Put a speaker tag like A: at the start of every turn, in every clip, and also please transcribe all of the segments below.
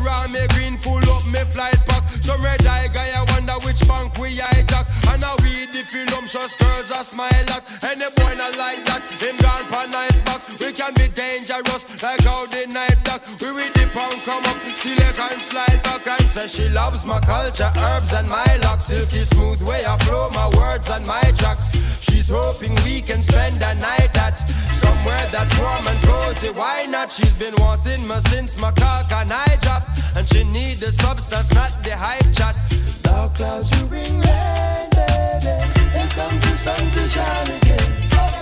A: around me green, full up me flight pack. Some red eye guy, I wonder which bank we hijack. And now we the filmshus girls a smile at. Any boy not like that, him gone for nice box. We can be dangerous, like how the night black. We with the pound come up, select and slide back. And say she loves my culture, herbs and my locks. Silky smooth way I flow my words and my tracks. She's hoping we can spend a night at somewhere that's warm and cozy. Why not? She's been wanting me since my cock and I drop. And she need the substance, not the hype chat. Dark clouds you bring rain, baby. Here comes the sun to shine again.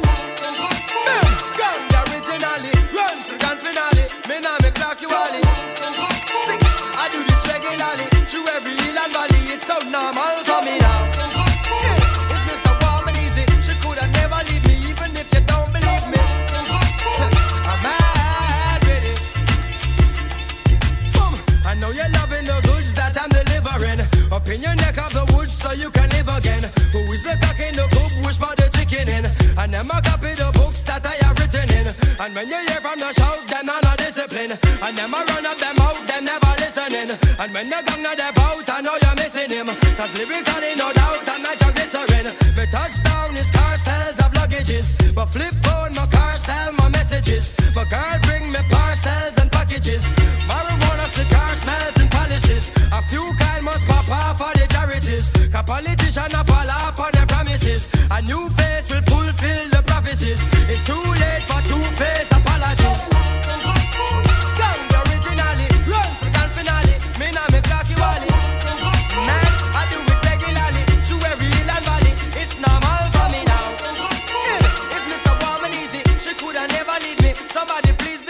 A: Gun originally, run for the grand finale. Me now me clock you all. Sick, I do this regularly. Through every hill and valley, it's so normal for me now. It's Mr. Warm and Easy. She coulda never leave me, even if you don't believe me. I'm mad with it. Boom. I know you're loving the goods that I'm delivering. Up in your neck of the woods so you can live again. Who is the cock in the coop? Which part the chicken in? And them a copy the books that I have written in. And when you hear from the shout, them are not discipline. And them a run up them out, them never listening. And when the gang not about, I know you're missing him. Cause lyrically no doubt I'm not your glycerin. My touchdown is car sales of luggages. But flip phone, my car sell my messages. But girl bring me parcels and packages. Marijuana, cigar smells and palaces. A few kind must pop off for the charities. A politician a fall off on their promises. A new face will fulfill the prophecies. It's too late for two-faced apologies. Gang originally, run for grand finale. Me now me clock you all. Man, I do it regularly. Through every hill and valley. It's normal for me now. It's Mr. Warm and Easy. She coulda never leave me. Somebody please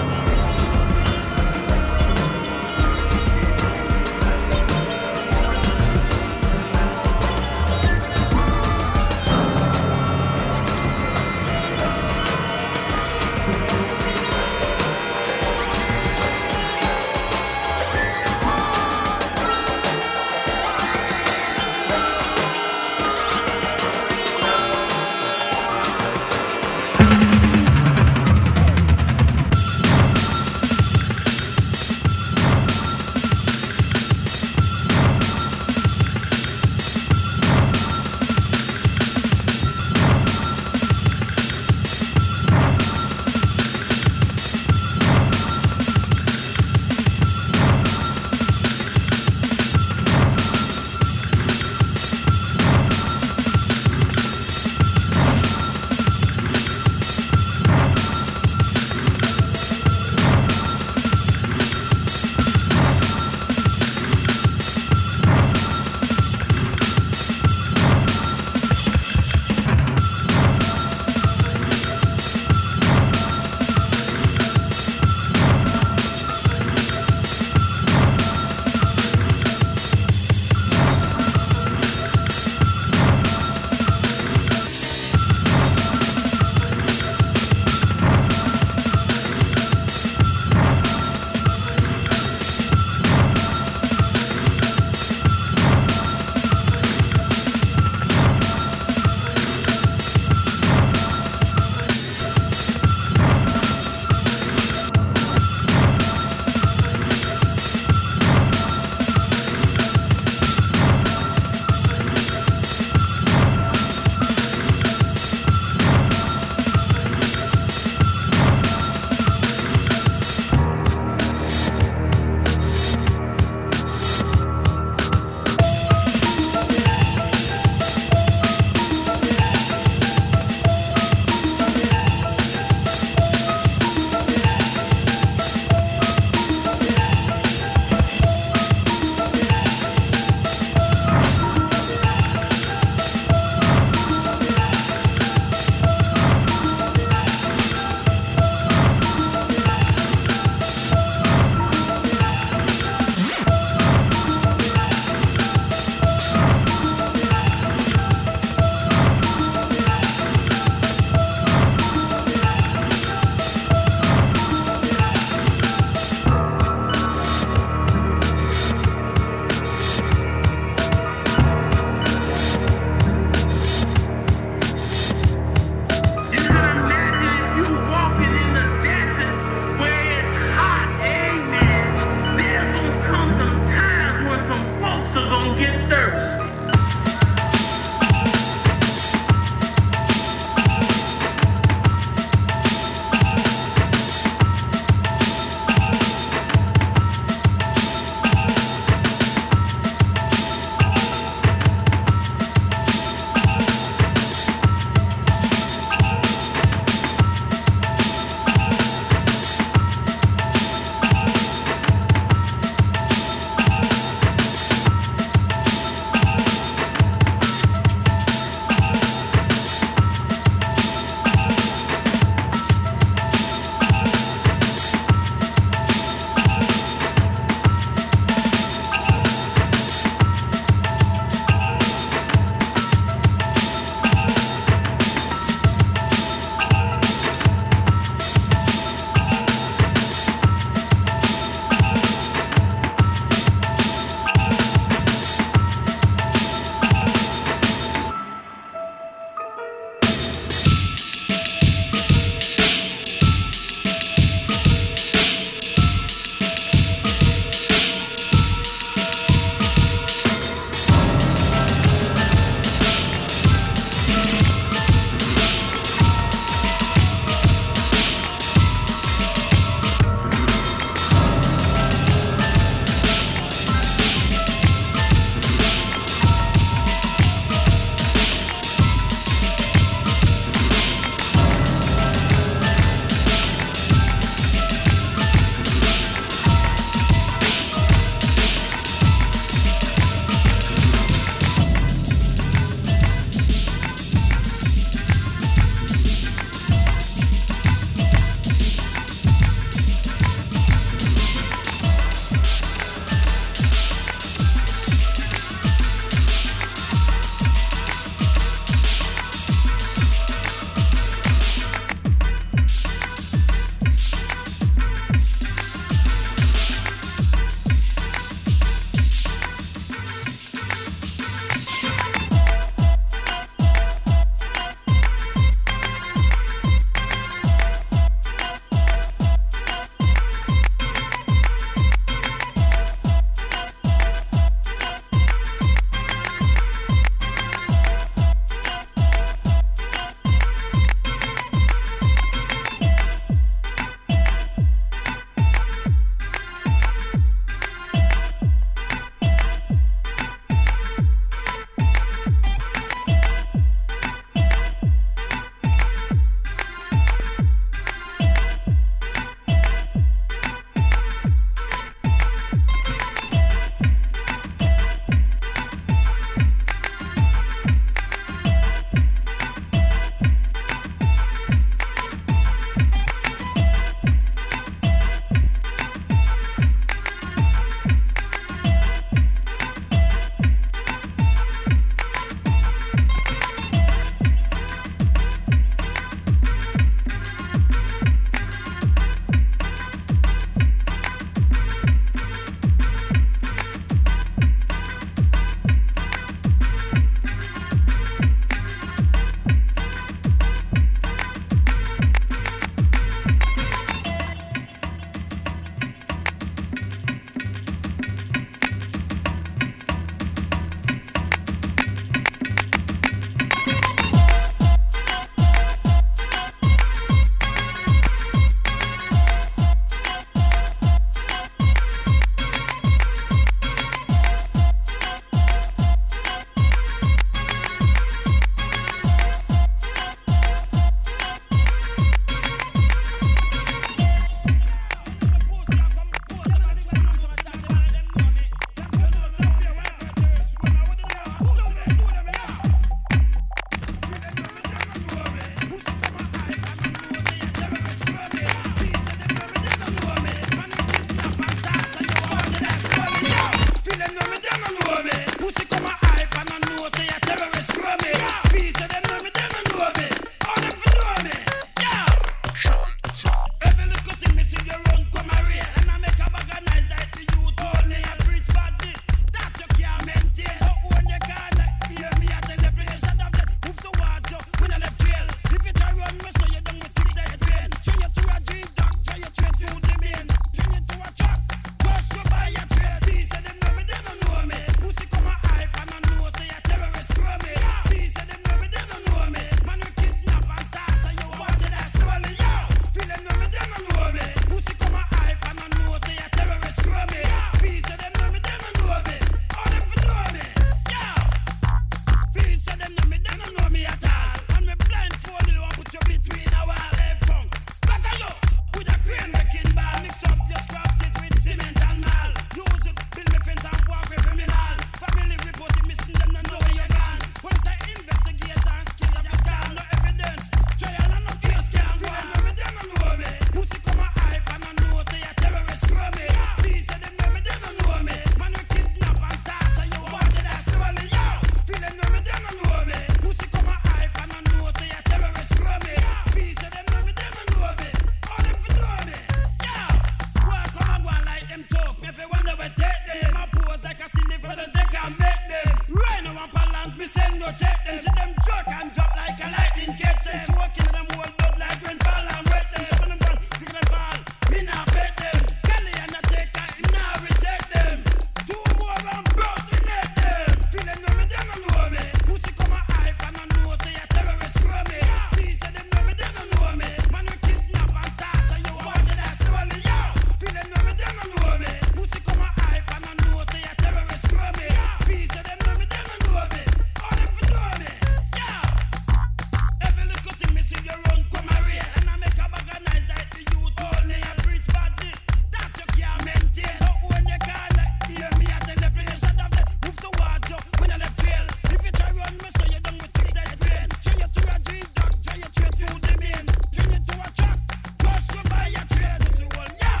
B: send no check them. See them jerk and drop like a lightning catch them. She walking in them whole blood like rainfall and wet them. When them done, pick them fall. Me nah bet them. Kelly and I take that, him nah reject them. Two more and broke the net them. Feeling no me, they don't know me. Pussy come a hype and I know say a terrorist screw me. Me say them know me, they don't know me. Man we kidnap and torture you, watching that story, yo. Feeling no me, they don't know me. Pussy come a hype and I know say a terrorist screw me. Me say them know me, they don't know me. All them for know me, yeah. Every little thing me see you run come a real. And I make a bag of nice like the youth only. I preach badness, that you can't maintain. But when you call like hear me, I tell the place shut up, move towards you when I left trail. If you try run me, so you done with see that train. Train you to a G dog, train you straight to the main. Train you to a truck, crush you by your train. This is one, yo.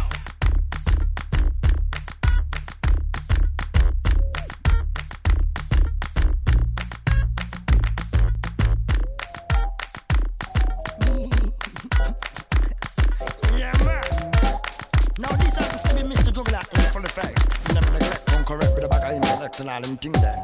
B: Yeah, man. Now this happens to be Mr. Juggler in for the first. Never neglect, don't correct with a bag of intellect and all them things there.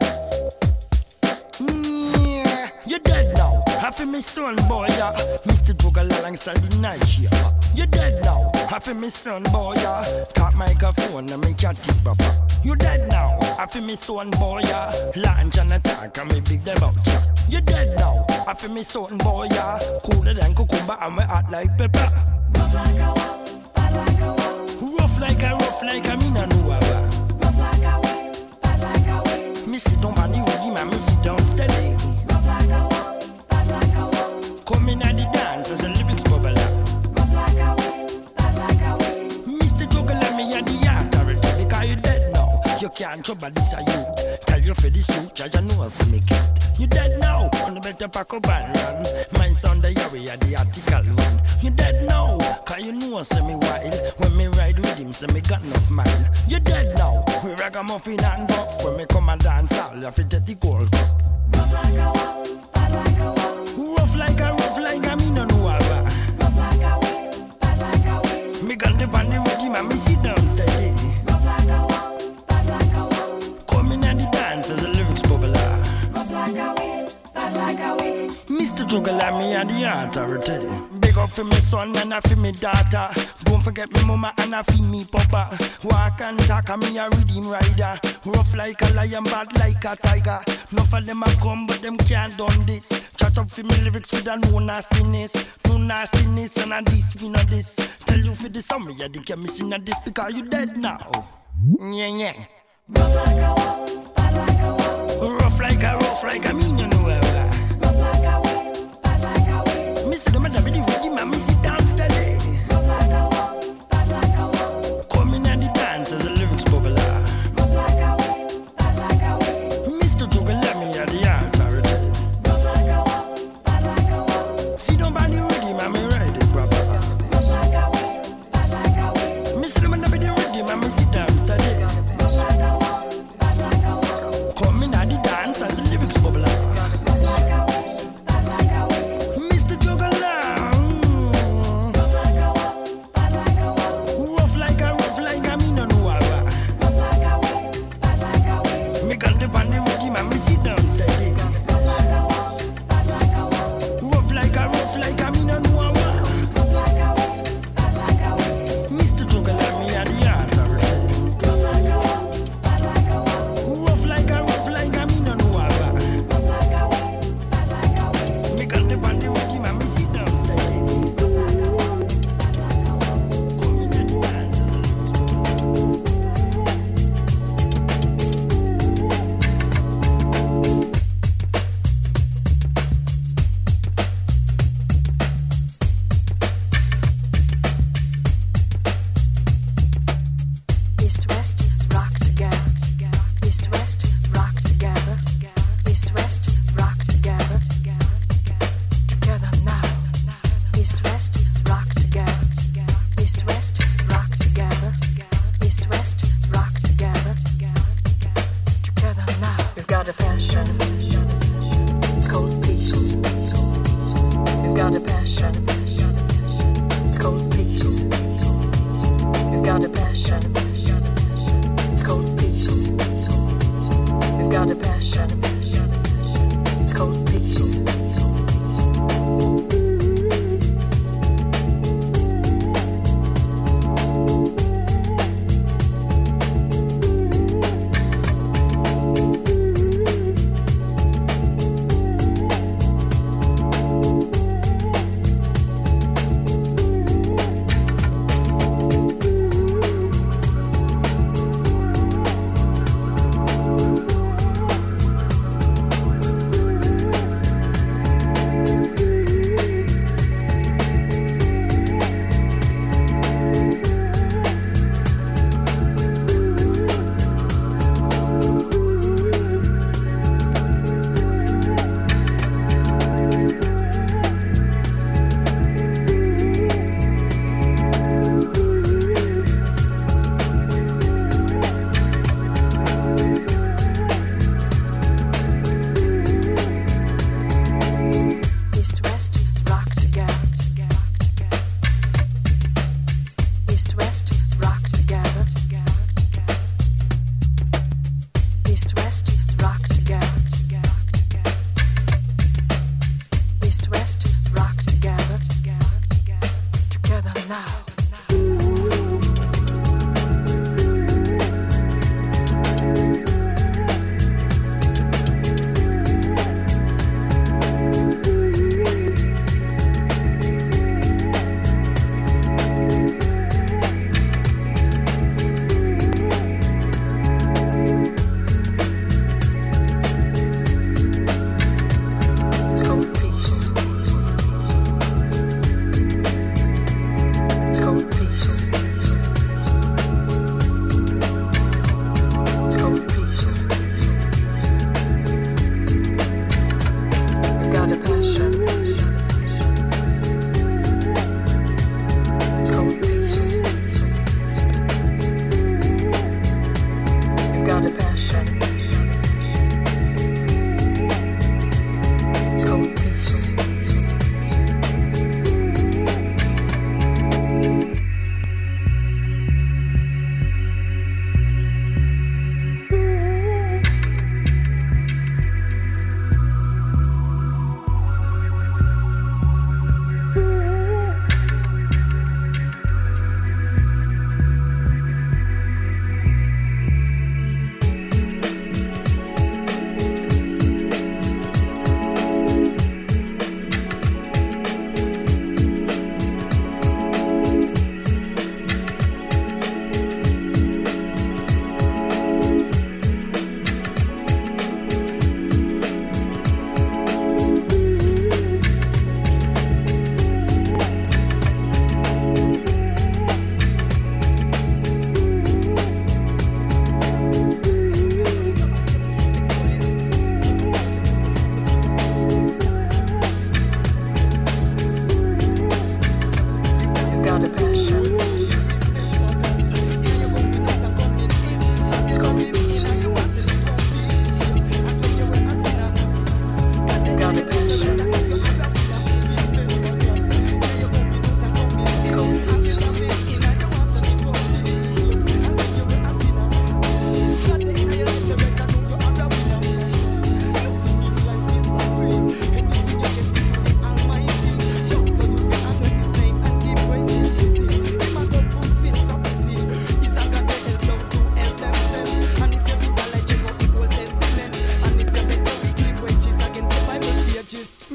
B: Yeah, you're dead now. Happy me son boy, yeah. Mr. Juggler alongside the night here. You're dead now. Happy me son boy, yeah. Tap microphone and me cat it, papa. You're dead now. Happy me son boy, yeah. Launch and attack and me big them out, yeah. You're dead now. Happy me son boy, yeah. Cooler than cucumber and me hot like pepper. Rough like a wall, bad like a wall. Rough like a me no know about. Rough like a way, bad like a way. Me sit down on the ready man, me sit down steady. Rough like a wall, bad like a wall. Come in at the dance as a lyrics bubble up. Rough like a way, bad like a way. Mr. Juggler, me at the authority because you dead now. You can't trouble this a youth. Tell you for this youth, cause you know see me cat. You dead now, on the better pack up and run. My son the Yahweh at the article one. You dead now, cause you know see me wild. When me ride with him, say me got enough mile. You dead now, we ragamuffin and buff. When me come and dance all, you have to take the gold cup. Rough like a wall, bad like a wall. Rough like a me no know about. Rough like a way, bad like a way. Me got the band with him and me sit down steady. Rough like a wall, bad like a wall. Come in and the dance as a lyrics popular. Rough like a way, bad like a way. Mr. Juggler, me and the authority. Big up for me son and for me daughter. Don't forget me mama and for me papa. Walk and talk and me a rhythm rider. Rough like a lion, bad like a tiger. Enough of them a come but them can't done this. Chat up for me lyrics with a no nastiness. No nastiness and a this we know this. Tell you for this song me a dick me sing a this because you dead now. Yeah. Rough like a wall, bad like a wall. Rough like a me no know where. Rough like a way, bad like a way. Me see them at the video with him and me sit down steady. Rough like a wall, bad like a wall. Come in and the dance as a lyrics popular. Rough like a way, bad like a way. Mr. Juggler, me at the authority. Rough like a wall, bad like a wall. See them body with him and me ride it proper. Rough like a way, bad like a way. Me see them at the video with him and me sit down steady. Rough like a wall, bad like a wall. Come in and the dance as a lyrics popular.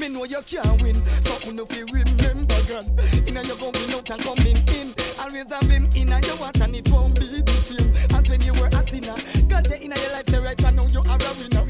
C: know you can't win. So if you remember God, inna you going out and coming in. Always have him inna your heart and it won't be the same as when you were a sinner. God there inna your life, say right now you are a winner.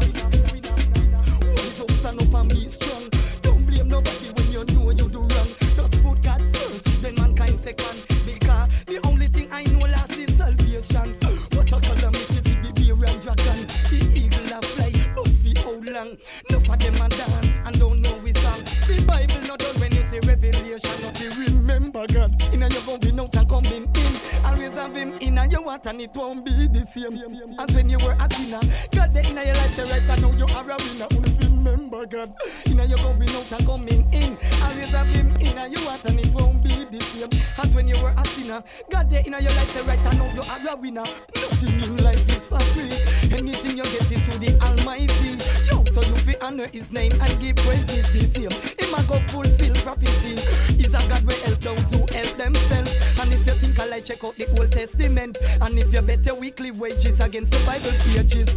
C: So stand up and be strong. Don't blame nobody when you know you do wrong. Just put God first, then mankind second. Because the only thing I know last is salvation. What a calamity for the bear and dragon. The eagle a fly, but for how long? Enough of them a dance and don't know we song. The Bible not done when you say revelation. Not you remember God. Inna you going out and coming in. Always have him inna your heart and it won't be the same as when you were a sinner. God there inna your life, say right now you are a winner. Only remember God. Inna you going out and coming in. Always have him inna your heart and it won't be the same as when you were a sinner. God there inna your life, say right now you are a winner. Nothing in life is for free. Anything you get is through the Almighty. Yo, so you fi honor His name and give praises the same. Him a go fulfill prophecy. He's a God will help those who help themselves. And if you think I like, check out the Old Testament. And if you bet your weekly wages against the Bible pages,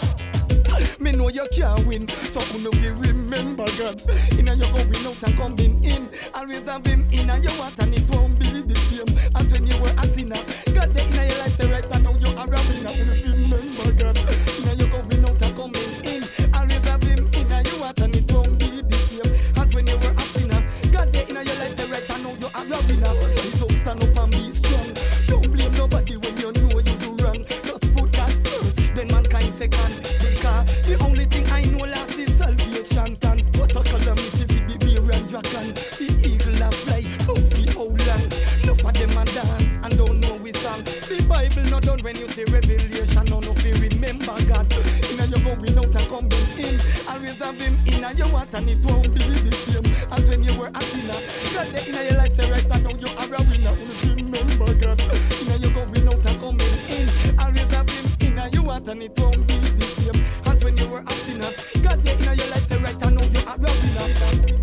C: me know you can't win. So if you remember God, inna you going out and coming in. Always have Him inna your heart and it won't be the same as when you were a sinner. God there inna your life, say right now you are a winner. If you remember God, inna you going out and coming in. Always have Him inna your heart and it won't be the same as when you were a sinner. God there inna your life, say right now you are a winner. So stand up and be strong. Don't blame nobody when you know you do wrong. Just put God first, then mankind second. Because the only thing I know last is salvation. And what a calamity for the bear and dragon. The eagle a fly, but for how long? Enough of them a dance and don't know we song. The Bible not done when you say revelation. No, if you remember God, inna you going out and coming in. Always have Him inna your heart and it won't be the same as when you were a sinner. God there inna your life, say right now you are a winner. If you remember God, inna you going out and coming in. Always have Him inna your heart and it won't be the same as when you were a sinner. God there inna your life, say right now you are a winner.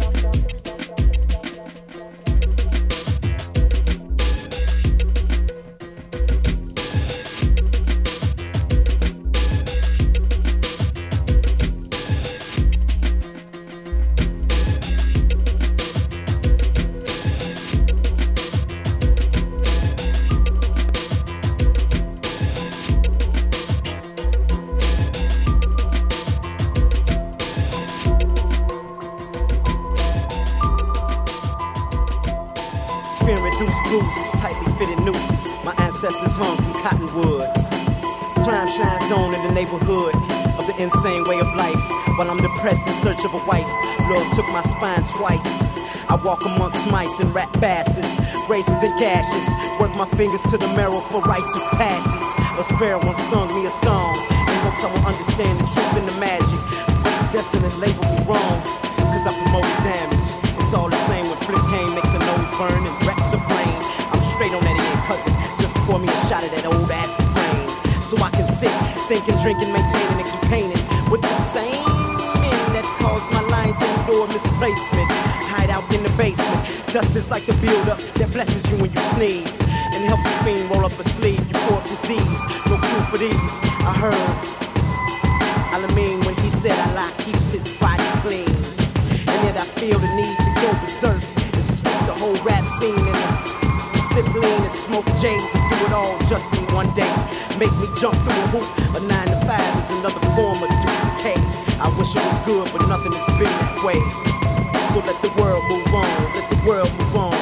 D: Ancestors hung from cottonwoods. Crime shines on in the neighborhood of the insane way of life. While I'm depressed in search of a wife, Lord took my spine twice. I walk amongst mice and rat bastards, braces and gashes. Work my fingers to the marrow for rites of passions. A sparrow once sung me a song in hopes I will understand the truth and the magic. But the destiny labeled me wrong, cause I promoted damage. It's all the same when Flip Kane makes a nose burn and wrecks a plane. I'm straight on that end, cousin. Pour me a shot of that old acid rain, so I can sit, thinking, drinking, maintaining, and keep painting with the same men that caused my lines to endure misplacement. Hide out in the basement. Dust is like the buildup that blesses you when you sneeze and helps the fiend roll up a sleeve. You pour up disease, no cure for these. I heard Alameen when he said Allah keeps His body clean, and yet I feel the need to go berserk and sweep the whole rap scene in the sip lean and smoke J's and do it all just in one day. Make me jump through a hoop. A 9 to 5 is another form of duplicate. I wish it was good, but nothing has been that way. So let the world move on. Let the world move on.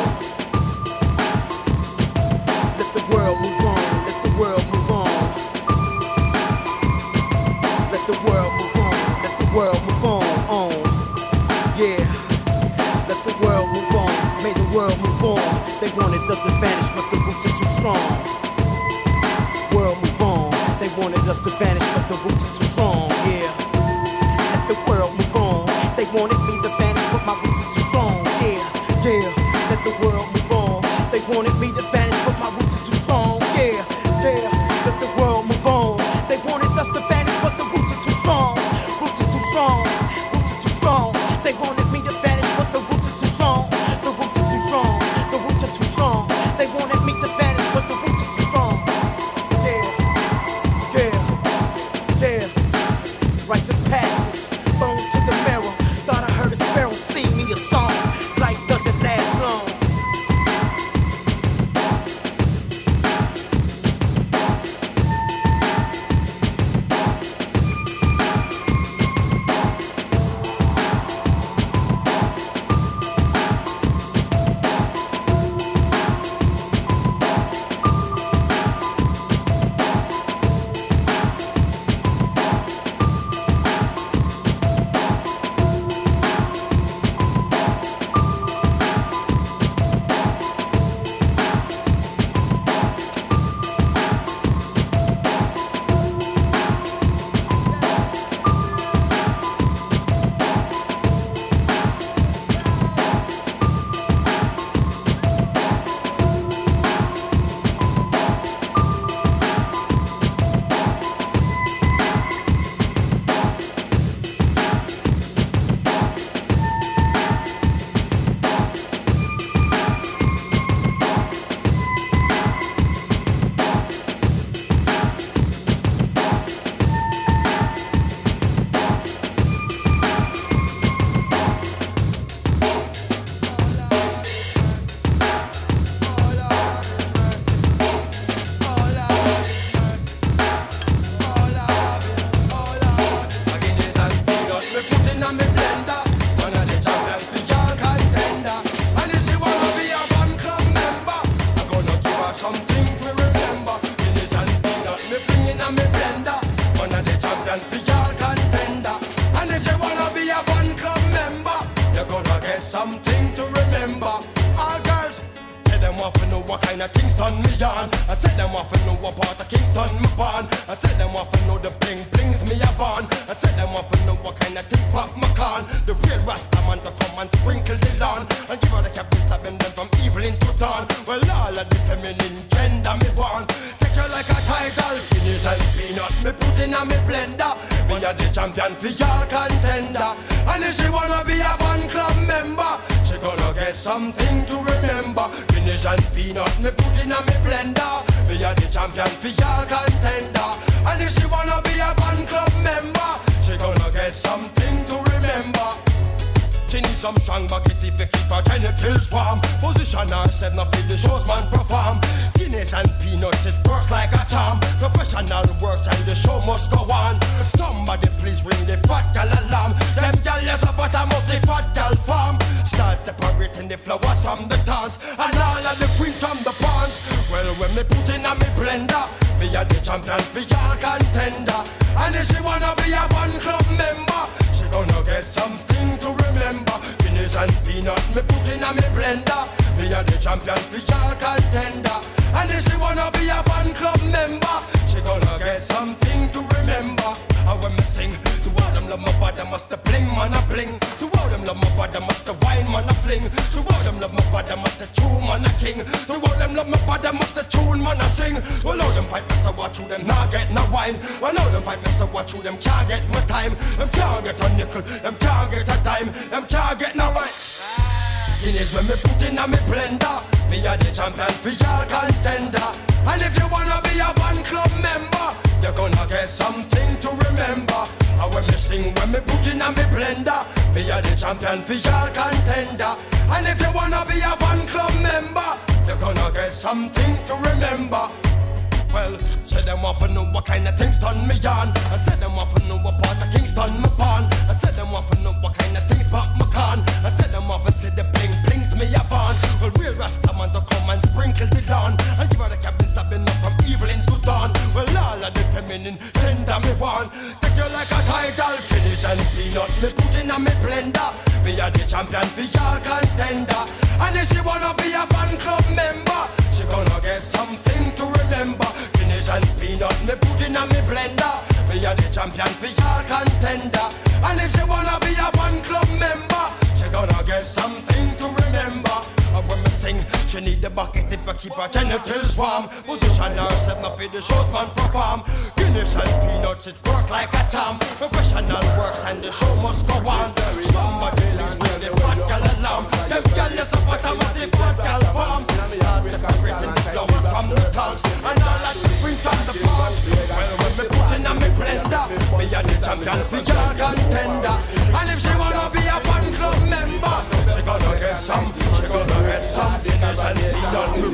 D: Let the world move on. Let the world move on. Let the world move on. Let the world move on. Yeah. Let the world move on. May the world move on. They wanted us to vanish, but the roots are too strong. World move on. They wanted us to vanish, but the roots are too strong. Yeah. Let the world move on. They wanted me to vanish, but my roots are too strong. Yeah. Yeah. Let the world move on. They wanted me to vanish, but my roots are too strong. Yeah. Yeah. Let the world move on. They wanted us to vanish, but the roots are too strong. Roots are too strong. Roots are too strong. They wanted me to vanish, but the roots are too strong. The roots are too strong. The roots are too strong. They wanted me to vanish, but the roots are too strong. Yeah, yeah, yeah. Rites of passage, bone to the marrow. Thought I heard a
A: what kind of things turn me on. I said them want to know what part of Kingston me born. I said them want to know the bling blings me have on. I said them want to know what kind of things pop my con. The real Rasta man to come and sprinkle the lawn and give her the captain stopping them from evil into dawn. Well, all of the feminine gender me want. Take you like a title, Guinness and peanut me put in a me blender. Me a the champion for y'all contender. And if she wanna be a fan club member, she gonna get something to remember. Guinness and peanut me put in a me blender. Me a the champion for y'all contender. And if she wanna be a fan club member, she gonna get something to remember. She needs some strong bucket if you keep her genitals warm. Position herself now for the shows man perform. Guinness and peanuts, it works like a charm. Professional work and the show must go on. Somebody please ring the fat gal alarm. Them gal yes a fat must say fat gal farm. Start separating the flowers from the thorns and all of the queens from the pawns. Well, when me put in a me blender, me a the champion for y'all contender. And if she wanna be a fan club member, she gonna get something to remember. Guinness and peanuts me put in a me blender. Me a the champion for y'all contender. And if she wanna be a fan club member, she gonna get something to remember. And when me sing, to all them love my body must bling, man a bling. To all them love my body must wine, man a fling. To all them love my body must true, man a king. To all them love my body must tune, man a sing. Well, all them fight me so watch through them not get no wine. Well, all them fight me so watch through them can't get my time. Them can't get a nickel, them can't get a dime. Them can't get no right. Guinness when me put in a me blender. Me a the champion for y'all contender. And if you wanna be a fan club member, you're gonna get something to remember. And when me sing, when me put in a me blender, me a the champion for y'all contender. And if you wanna be a fan club member, you're gonna get something to remember. Well, say them want to know what kind of things turn me on. And say them want to know what part of Kingston me born. And say them want to know what kind of things pop my con. And say them want to see the bling blings me have on. Well, real Rasta man to come and sprinkle the lawn and give her the captain stopping up from evil into dawn. Well, all of the feminine gender me want. Take you like a title, Guinness and peanut me put in a me blender. Me a the champion for y'all contender. And if she wanna be a fan club member, she gonna get something to remember. Guinness and peanut me put in a me blender. Me a the champion for y'all contender. And if she wanna be a fan club member, she gonna get something to remember. And when me sing, she need the bucket if I keep her genitals warm. Position herself now for the shows man perform. Guinness and peanuts, it works like a charm. Professional works and the show must go on. Somebody please bring the fat gal alarm. Them gal yes a fat must say fat gal farm. Start separating the flowers from the thorns and all of the queens from the pawns. Well, when me put in a me blender, me a the champion for y'all contender. And if she wanna be a fan club member, she gonna get some, she gonna get some. Guinness and peanut me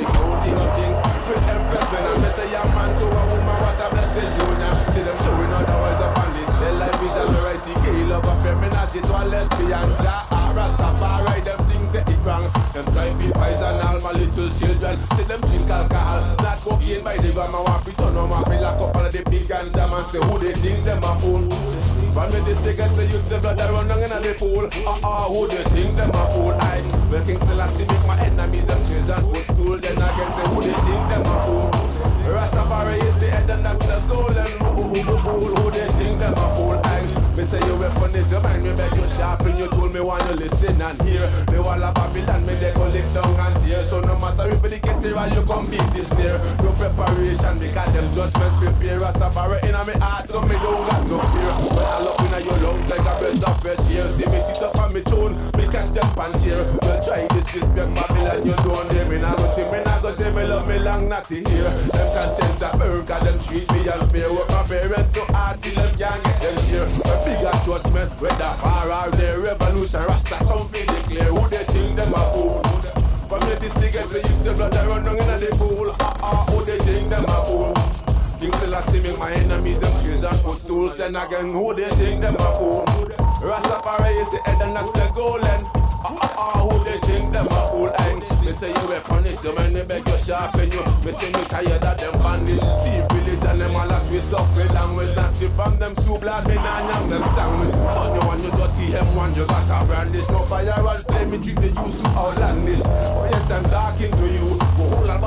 E: with empress when I say a man to a woman, what a blessed union. See them showing all the world up on this television where I see gay love and feminazi to a lesbian. Rastafari, them things that it wrong. Them try to be poison all my little children. See them drink alcohol, not cocaine by the grandma. Want to turn on my lock up all of the big ganja man. Say who they think them a fool. When me this thing get the youth, the blood that run down in the pool. Who they think them a fool. I well King Selassie make my enemies them children go school. Then again say who they think them a fool. Rastafari is the head and that's the golden rule. Who they think them a fool. Me say your weapon is your mind, me beg you sharpen. You told me want you listen and hear. Me wall a Babylon, me they go lick down and tear. So no matter if they get it right, you come beat this near. No preparation, because them judgment prepare. Rastafari in me heart, so me don't got no fear. But I look in your lungs like a breath of fresh air. See me sit up on me tune, me catch them pan cheer. You try disrespect Babylon, you don't dare. Me not go say me love me long not to hear. Them contents are burn, cause them treat me unfair. Work my parents so hard till them can't get them share. Bigger judgment, whether far or their revolution, Rasta come fi declare who they think them a fool. From the district get the youth, the blood that run down in the pool. Who they think them a fool. King Selassie make my enemies them children put stools. Then again, who they think them a fool. Rastafari is the head and that's the goal. And who they think them a fool. Me say you will punish them and they beg you sharpen you. Me say me tired of them bandits. Thief religion them all that we suffer language. Nasty from them soup blood me nah nyam them sandwich. On you and you dirty M1 you got a brandish. No fire and flame me treat they used to outlandish. Oh yes I'm talking to you. Go hold on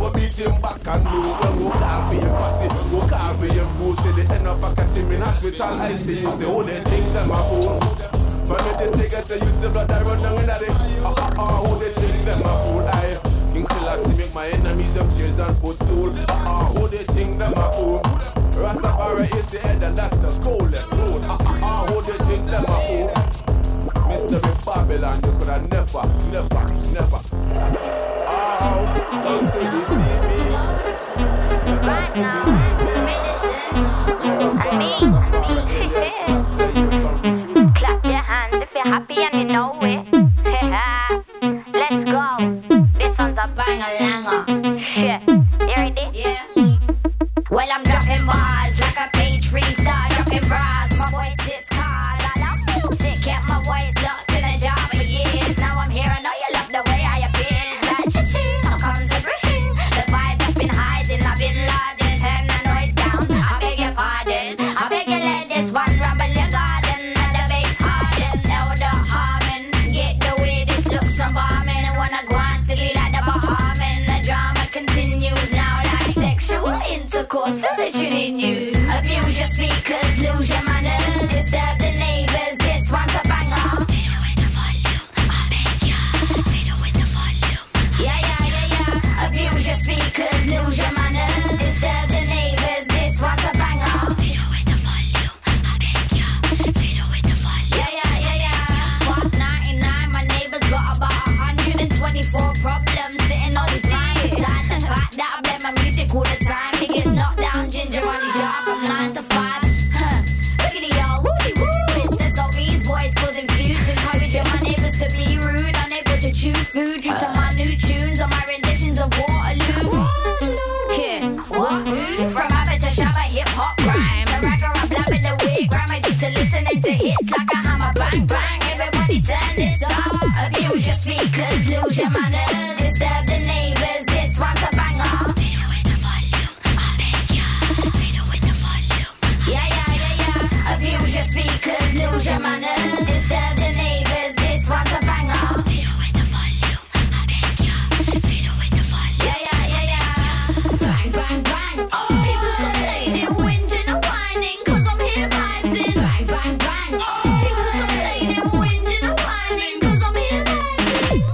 E: go beat him back and loose. Well, go call for your posse, go call for your boo. Say they end up a catch him in hospital. I see you say, oh, they think them a fool. But me this take it to youth, the blood I run down in the who they think them a fool. King Selassie make my enemies them chairs and footstool. Who they think them a fool. Rastafari is the head and that's the golden road. Who they think them a fool. Mystery Babylon, you could have never come to deceive me. You not to believe me.
F: Clap your hands if you're happy and you know it. Let's go. This one's a bang-a-langer. Shit. You ready? Yeah. Well, I'm dropping bars like a page freestyle. Dropping bras, my voice sits hard. I love music, kept my voice locked in a jar for years. Now I'm here, I know you love the way I appear. Like cha-ching, I'm come to bring the vibe that's been hiding. I've been loading, turn the noise down. I beg your pardon, I beg you let this one rumble your garden. And the bass hardens, elder harmon. Get the way this looks from bombing. And wanna go on silly like the Bahaman. The drama continues now like sexual intercourse. Feel the tune in you. Abuse your speakers, lose your manners. Disturb the neighbors, this one's a banger. Fiddle with the volume, I beg ya. Fiddle with the volume. Yeah. Abuse your speakers, lose your manners. Disturb the neighbors, this one's a banger. Fiddle with the volume, I beg ya. Fiddle with the volume. Yeah. What 99, my neighbors got about 124 problems sitting on these lines. Beside the fact that I play my music all the time. It gets knocked down, ginger on his yard from 9 to 5. Wiggity y'all, woody woo. It says all these boys causing feuds, encouraging my neighbors to be rude, unable to chew food due to my new tunes or my renditions of Waterloo. Yeah, what? From Abba to Shabba, hip hop rhyme. To ragga up, blabbing the wig, grime addicted to listening to hits like a hammer, bang bang. Everybody turn this up. Abuse your speakers, lose your manners. Disturb the neighbors, this one's a banger. Fiddle with the volume, I beg ya. Fiddle with the volume. Yeah. Abuse your speakers, lose your manners. Disturb the neighbors, this one's a banger. Fiddle with the volume, I beg ya. Fiddle with the volume. Yeah. Bang, bang, bang. People's complaining, whinging and whining, 'cause I'm here vibes-in. Bang, bang, bang. People's complaining, whinging and whining, 'cause I'm here vibes-in.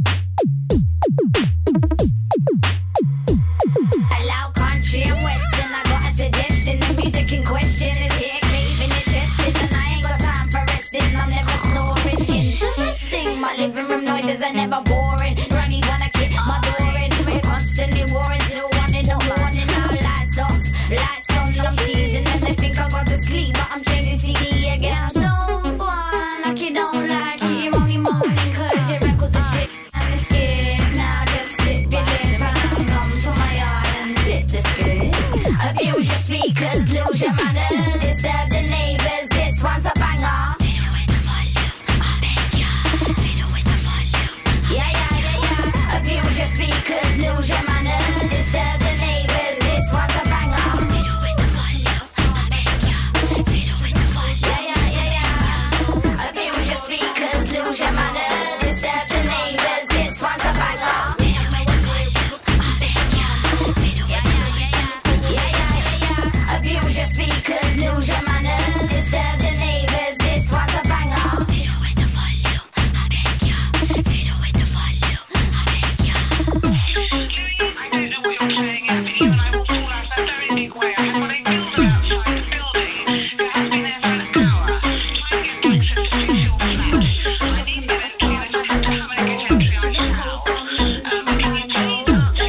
F: Allow country and western, I got a suggestion. The music in question is here, cleaving your chest in, and I ain't got time for resting. I'm never snoring. Interesting, my living room noises are never boring. Granny's wanna kick my door in. We're constantly warring till 1 in the morning. Now lights off, lights on. I'm teasing them, they think I got to sleep, but I'm changing CD again. I'm so gone, like you don't like it. Only morning, 'cause your records are shit. I'm scared, now just sit your lip and come to my yard and flip the script. Abuse your speakers, lose your manners. Disturb the neighbors, this one's a banger. Fiddle with the volume, I beg ya. Fiddle with the volume. Yeah. Abuse your speakers, lose your manners. Disturb the neighbors, this one's a banger. Fiddle with the volume, I beg ya. Fiddle with the volume. Yeah. Abuse your speakers, lose your manners. Disturb the neighbors, this one's a banger. Fiddle with the volume, I beg ya. Fiddle with the volume. Yeah. Abuse your speakers, lose your manners. Disturb the neighbors, this one's a banger. Fiddle with the volume, I beg ya. Fiddle with the volume, I beg ya.
G: I don't know what you're saying, Anthony, when I walked all outside very big way. I had my builder outside the building. Who has been there for an hour trying to get access to fix your flat. I need to get clear. I just have to come and get empty. I just help. Can you please update also? Agreed. I have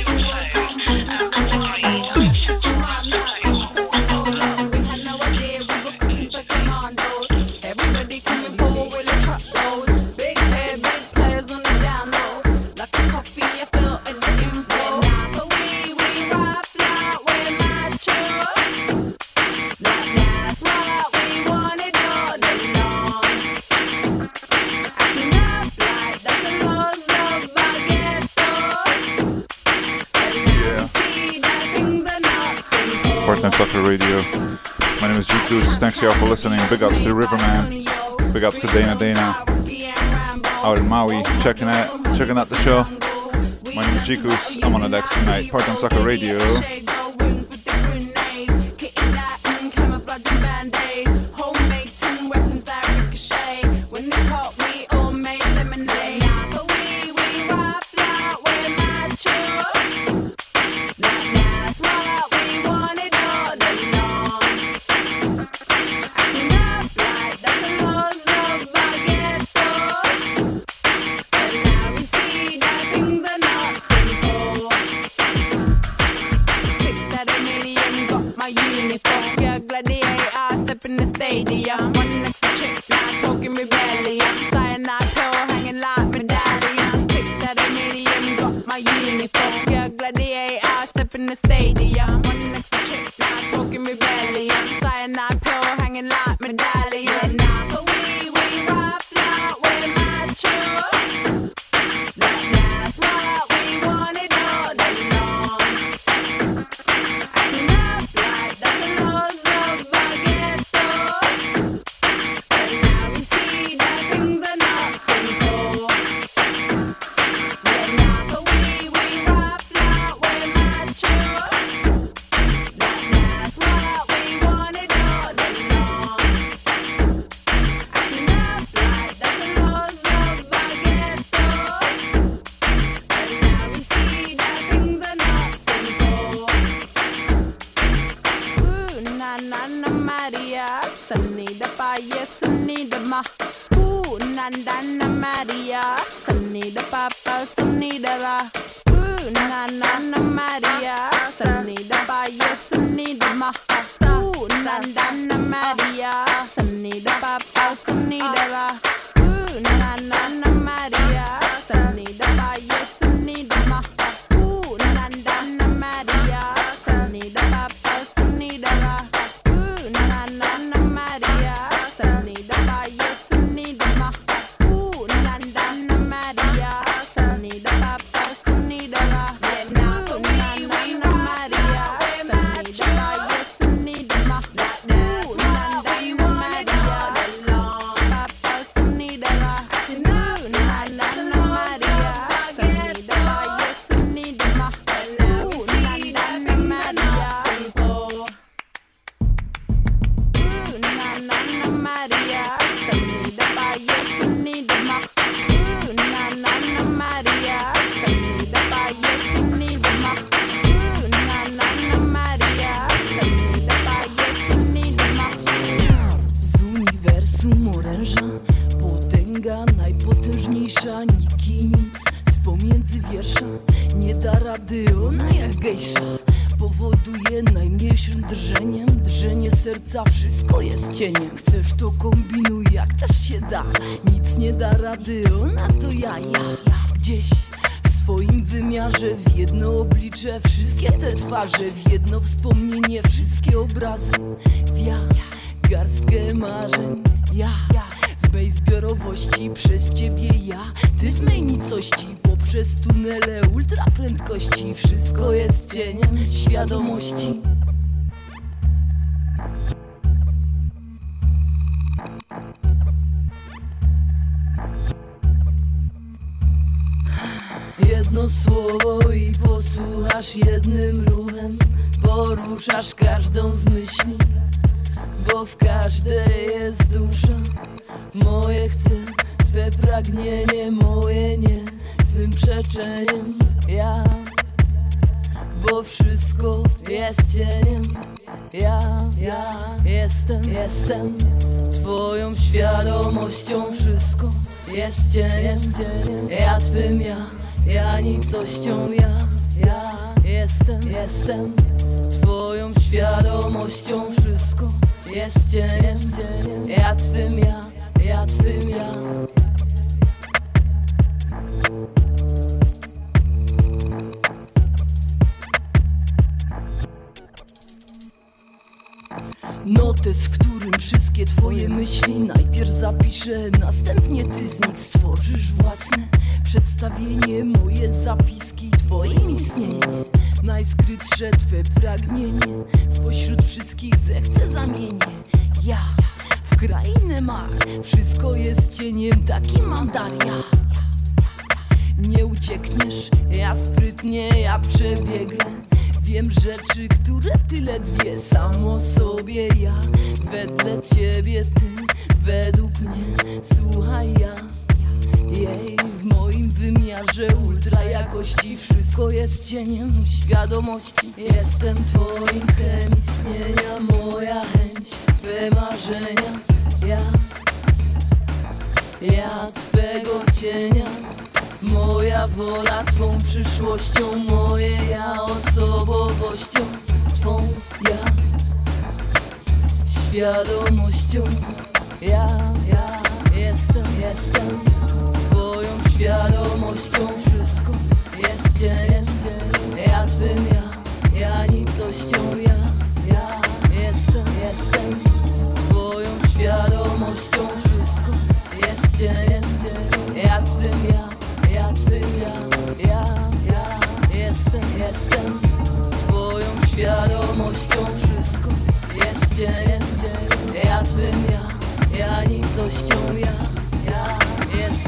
G: such a bad
C: We had no idea we were cooking for commandos. Everybody coming forward with a truckload. Big hair, big players on the down low. Like a coffee, I felt in the info. But we ride fly, we're mature. Like that's what we wanted all day long. Acting up like that's the laws of our ghetto. But now we see that things are not simple.
H: Part-Time Sucker Radio. My name is G Goose. Thanks y'all for listening. Big ups to the Riverman. Big ups to Dana out in Maui checking out the show. My name is Jikus. I'm on the decks tonight. Part on Soccer Radio.
I: W jedno wspomnienie, wszystkie obrazy garstkę marzeń. W mej zbiorowości, przez ciebie ty w mej nicości, poprzez tunele ultraprędkości. Wszystko jest cieniem świadomości. Jedno słowo i posłuchasz, jednym ruchem poruszasz każdą z myśli, bo w każdej jest dusza. Moje chcę, twe pragnienie, moje nie, twym przeczeniem bo wszystko jest cieniem. Jestem twoją świadomością, wszystko jest cieniem. Ja twym ja nicością, jestem twoją świadomością, wszystko jest cieniem. Ja twym ja twym Notes, w którym wszystkie twoje myśli najpierw zapiszę, następnie ty z nich stworzysz własne przedstawienie. Moje zapiski, twoim istnienie, najskrytsze twe pragnienie, spośród wszystkich zechcę zamienię. Ja w krainę mar, wszystko jest cieniem, taki mam dar ja. Nie uciekniesz, ja sprytnie, ja przebiegnę. Wiem rzeczy, które ty ledwie sam o sobie, ja wedle ciebie, ty według mnie. Słuchaj, ja jej w moim wymiarze ultra jakości wszystko jest cieniem świadomości. Jestem twoim tchem istnienia, moja chęć, twe marzenia. Ja twego cienia, moja wola twą przyszłością, moje ja osobowością, twą ja świadomością. Ja jestem twoją świadomością, wszystko jest cień, ja twym ja nicością, ja jestem twoją świadomością, wszystko jest cień, ja twym ja jestem twoją świadomością, wszystko jest cień, ja twym ja nicością, ja jestem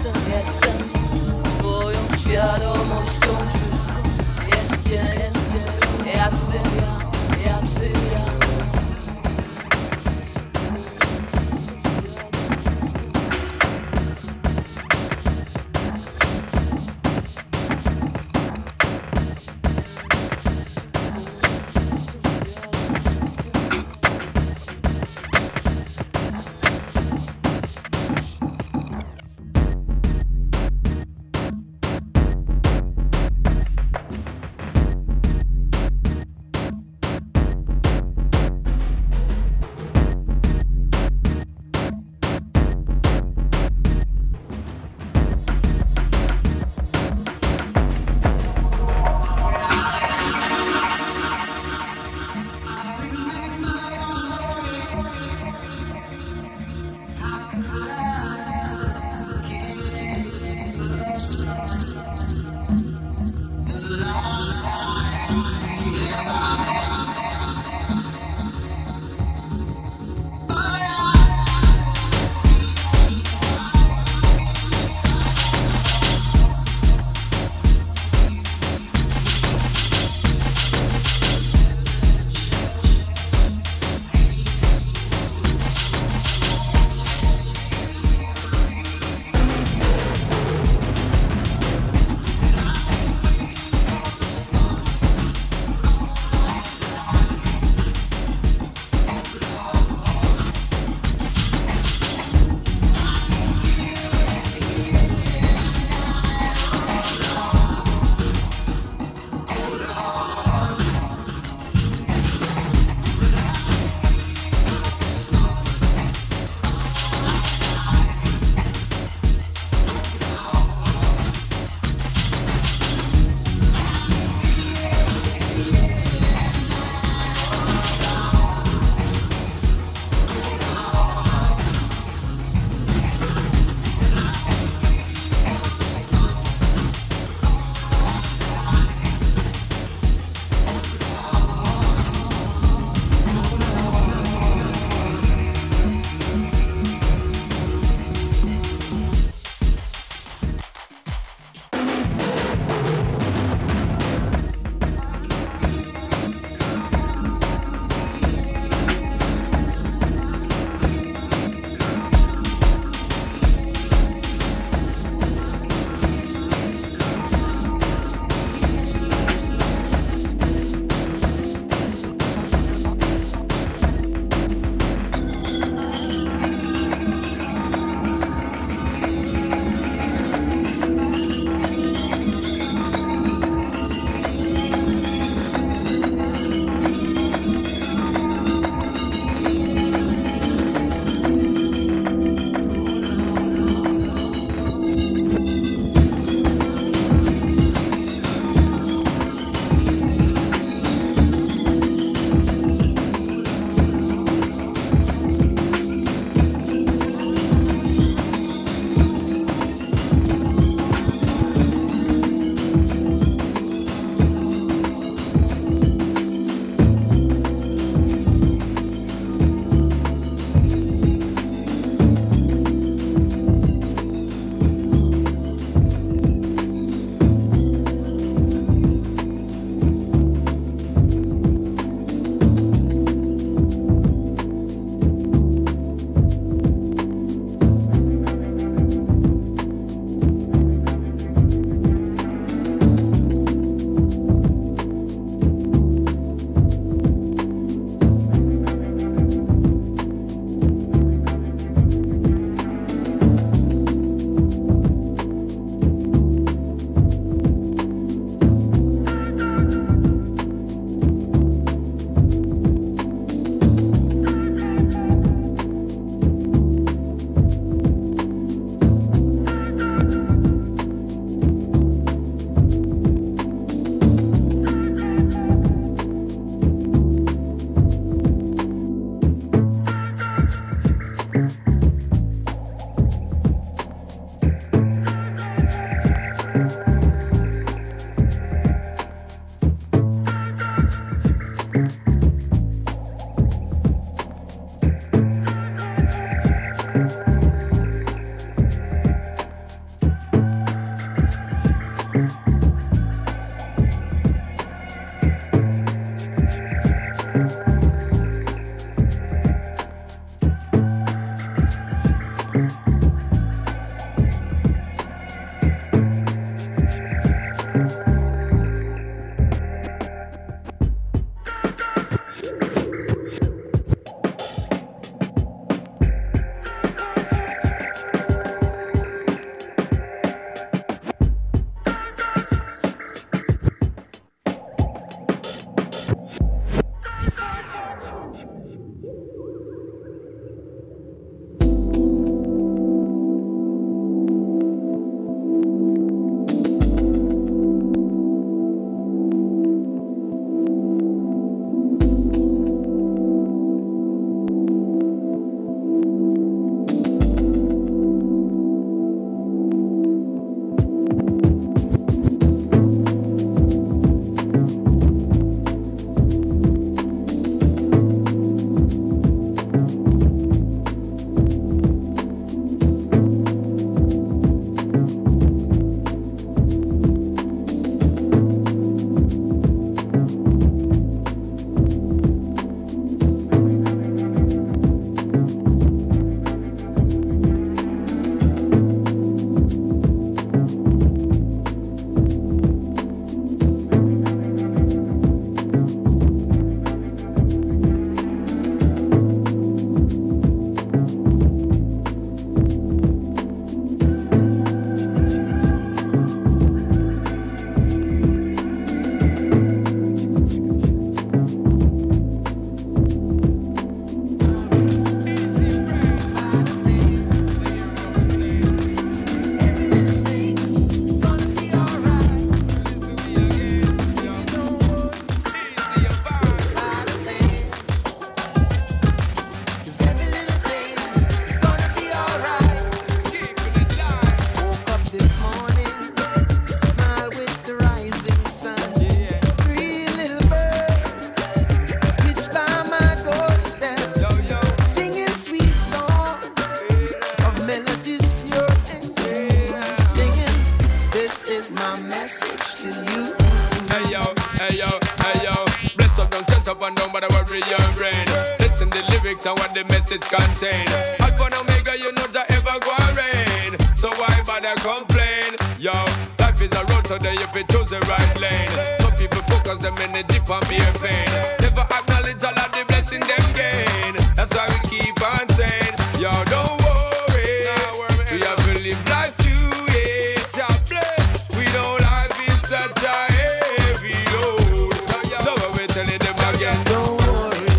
J: is my message to you.
K: Hey yo, hey yo, hey yo. Bless up, don't stress up and don't bother worry your brain. Listen the lyrics and what the message contain. Alpha and Omega, you know that ever go rain. So why bother complain? Yo, life is a road so that if you choose the right lane. Some people focus them energy on beer pain. Never acknowledge all of the blessing them gain. That's why we keep on saying, yo, don't worry. We have to live life to it. God bless. We don't life is such a heavy load. So we're telling them again,
J: Don't worry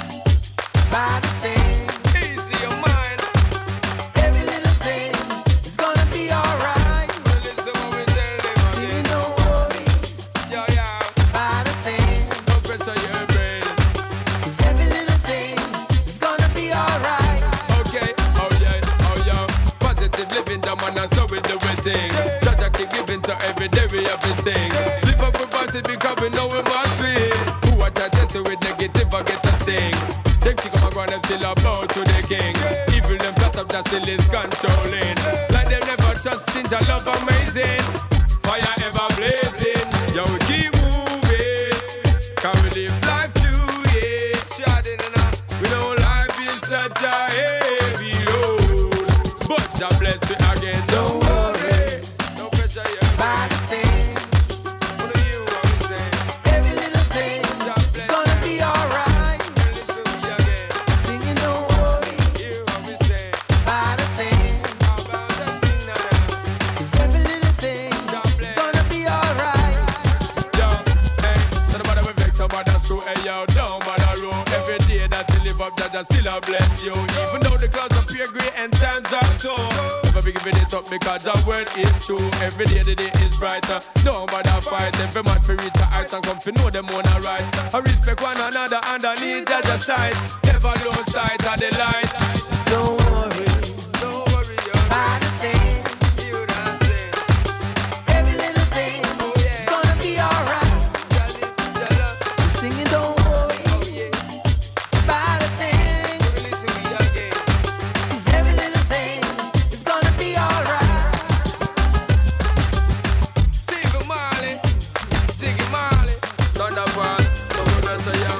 J: about a thing.
K: easy your mind.
J: Every little thing is gonna be alright.
K: Listen what we tell them
J: See,
K: again.
J: don't worry
K: Yo, yo,
J: about a thing.
K: don't pressure your brain.
J: 'Cause every little thing is gonna be alright.
K: Okay, oh yeah, oh yeah. Positive living, the man, and so we do we things. Judge I keep giving, so every day we have to sing. Live up with positive because we know we must win. Who are trying to test it with negative, I get a sting. Them kick up and them still a bow to the king. Evil them plot up, that still is controlling. Like them never trust things, I love amazing. Fire ever blazing, yo we keep moving. Can we live life to it? Shouting and out, we know life is such a heavy load. But God bless me again, don't worry. Don't pressure your
J: About a thing.
K: What do you want to say?
J: Every little thing
K: God
J: is
K: bless
J: gonna be alright.
K: Listen to me again.
J: Singing, don't worry
K: You want me say?
J: about a thing.
K: How about that thing now?
J: 'Cause every little thing is gonna be alright.
K: Yo, hey, so the matter with vex, so bother screw, hey yo, don't bother roll. Every day that you live up, Jah still a bless you. Even though the clouds appear grey and times are tough, never be giving it up because your word is true. Every day the day is brighter, don't bother fight. Every man fi reach a height and come fi know them own a right. I respect one another underneath Jah's side. Never lose sight of the light.
J: Don't worry
K: Don't worry, yo,
J: about a thing.
K: you don't say.
J: Every little thing
K: Oh yeah,
J: is gonna be alright.
K: Jah live, Jah love,
J: We're singing, don't worry
K: oh yeah,
J: about a thing.
K: listen to me again.
J: 'Cause every little thing is gonna be alright.
K: Stephen Marley, Ziggy Marley, Thunderbolt, so we're better young.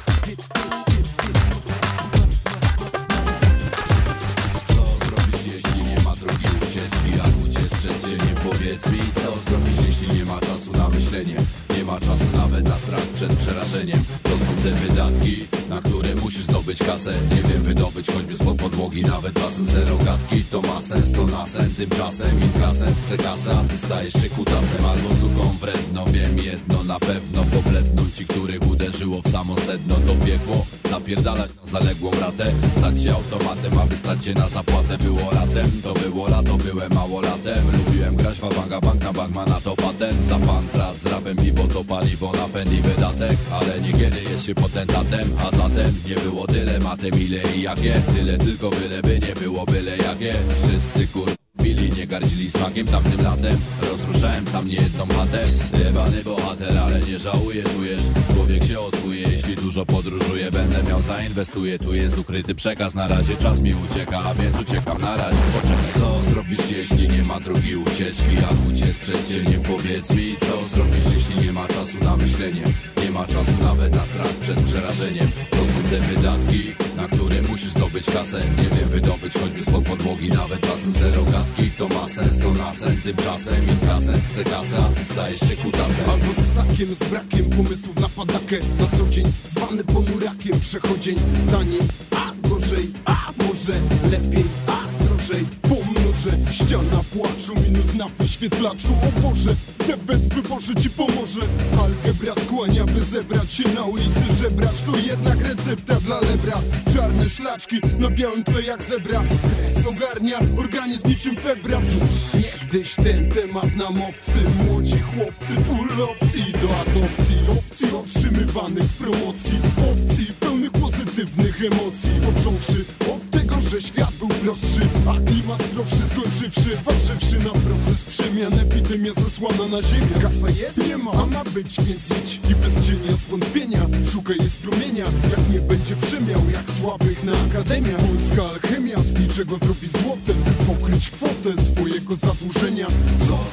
L: Co zrobisz, jeśli nie ma drogi ucieczki? Jak uciec przed cieniem? Powiedz mi, co zrobisz, jeśli nie ma czasu na myślenie? Nie ma czasu nawet na strach przed przerażeniem. To są te wydatki, na które musisz zdobyć kasę. Nie wiem, wydobyć choćby spod podłogi, nawet czasem zero gadki. To ma sens, to na sen, tymczasem inkasent chce kasę, a ty stajesz się kutasem albo suką wredną. Wiem jedno na pewno, pobledną ci, których uderzyło w samo sedno. To piekło, zapierdalać na zaległą ratę, stać się automatem, aby stać się na zapłatę. Było latem, to było lato, byłem małolatem. Lubiłem grać w Awanga Bank, na bank ma na to patent. Za pantra z rapem piwo to paliwo, napęd i wydatek. Ale niekiedy jest się potentatem, a zatem nie było tyle matem, ile i jakie. Tyle tylko byleby nie było byle jakie. Wszyscy bili, nie gardzili smakiem tamtym latem. Rozruszałem sam niejedną chatę. Jebany bohater, ale nie żałuję, czujesz? Człowiek się odkuje, jeśli dużo podróżuje. Będę miał, zainwestuję, tu jest ukryty przekaz. Na razie czas mi ucieka, a więc uciekam na razie. Poczekaj, co zrobisz, jeśli nie ma drogi ucieczki? Jak uciec przed cieniem? Powiedz mi, co zrobisz, jeśli nie ma czasu na myślenie? Nie ma czasu nawet na strach przed przerażeniem. To są te wydatki, na które musisz zdobyć kasę. Nie wiem, wydobyć choćby spod podłogi, nawet czasem zero gadki. To ma sens, to na sen, tymczasem inkasent chce kasę, a ty stajesz się kutasem.
M: Albo z sakiem, z brakiem pomysłów na padakę. Na co dzień zwany ponurakiem, przechodzień taniej, a gorzej, a może lepiej, a drożej. Pomnożę ściana płaczu, minus na wyświetlaczu. O Boże, debet w wyborze ci pomoże. Algebra skłania, by zebrać się na ulicy, żebrać. To jednak recepta dla lebra. Czarne szlaczki na białym tle jak zebra. Stres ogarnia organizm niczym febra. Niegdyś ten temat nam obcy. Młodzi chłopcy, full opcji do adopcji. Opcji otrzymywanych w promocji. Opcji pełnych pozytywnych emocji. Począwszy od tego, że świat był prostszy, a klimat zdrowszy, skończywszy, zważywszy na proces przemian. Epidemia zesłana na ziemię. Kasa jest? Nie ma, a ma być, więc idź i bez cienia zwątpienia szukaj jej strumienia. Jak nie będzie przemiał, jak słabych na akademia. Polska alchemia z niczego zrobi złotem, by pokryć kwotę swojego zadłużenia. Co zrobisz,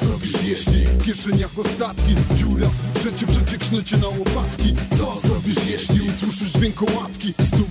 M: jeśli w kieszeniach ostatki, dziura w budżecie, przecieknę cię na łopatki. Co zrobisz jeśli usłyszysz dźwięk kołatki?